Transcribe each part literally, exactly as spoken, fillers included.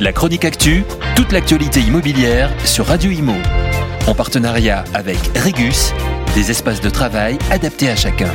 La chronique actu, toute l'actualité immobilière sur Radio Imo. En partenariat avec Regus, des espaces de travail adaptés à chacun.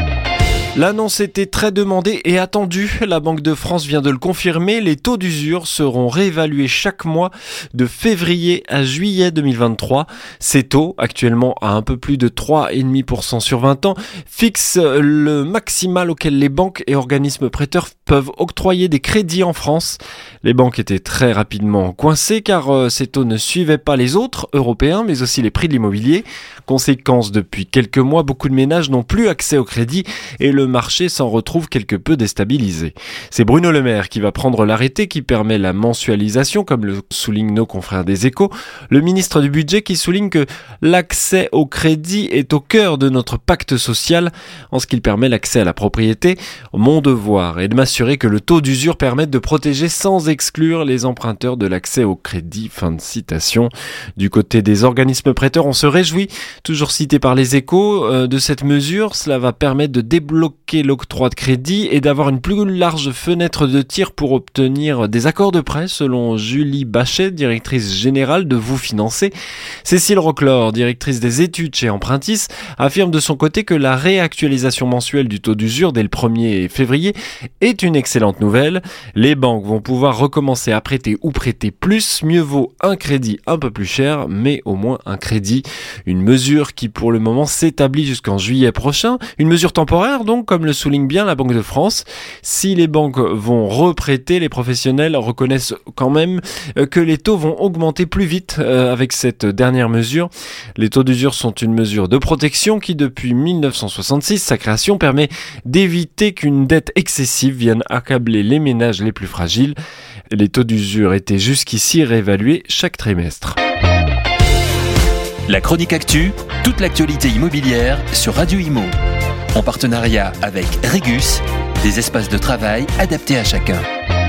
L'annonce était très demandée et attendue. La Banque de France vient de le confirmer. Les taux d'usure seront réévalués chaque mois de février à juillet deux mille vingt-trois. Ces taux, actuellement à un peu plus de trois virgule cinq pour cent sur vingt ans, fixent le maximal auquel les banques et organismes prêteurs peuvent octroyer des crédits en France. Les banques étaient très rapidement coincées car ces taux ne suivaient pas les autres européens, mais aussi les prix de l'immobilier. Conséquence, depuis quelques mois, beaucoup de ménages n'ont plus accès au crédit et le Le marché s'en retrouve quelque peu déstabilisé. C'est Bruno Le Maire qui va prendre l'arrêté qui permet la mensualisation, comme le soulignent nos confrères des Échos. Le ministre du Budget qui souligne que l'accès au crédit est au cœur de notre pacte social en ce qu'il permet l'accès à la propriété. Mon devoir est de m'assurer que le taux d'usure permette de protéger sans exclure les emprunteurs de l'accès au crédit. Fin de citation. Du côté des organismes prêteurs, on se réjouit, toujours cité par les Échos, euh, de cette mesure. Cela va permettre de débloquer l'octroi de crédit et d'avoir une plus large fenêtre de tir pour obtenir des accords de prêt, selon Julie Bachet, directrice générale de Vous Financer. Cécile Roclor, directrice des études chez Empruntis, affirme de son côté que la réactualisation mensuelle du taux d'usure dès le premier février est une excellente nouvelle. Les banques vont pouvoir recommencer à prêter ou prêter plus. Mieux vaut un crédit un peu plus cher, mais au moins un crédit. Une mesure qui pour le moment s'établit jusqu'en juillet prochain. Une mesure temporaire donc, comme le souligne bien la Banque de France. Si les banques vont reprêter, les professionnels reconnaissent quand même que les taux vont augmenter plus vite avec cette dernière mesure. Les taux d'usure sont une mesure de protection qui, depuis mille neuf cent soixante-six, sa création permet d'éviter qu'une dette excessive vienne accabler les ménages les plus fragiles. Les taux d'usure étaient jusqu'ici réévalués chaque trimestre. La chronique actu, toute l'actualité immobilière sur Radio Imo. En partenariat avec Regus, des espaces de travail adaptés à chacun.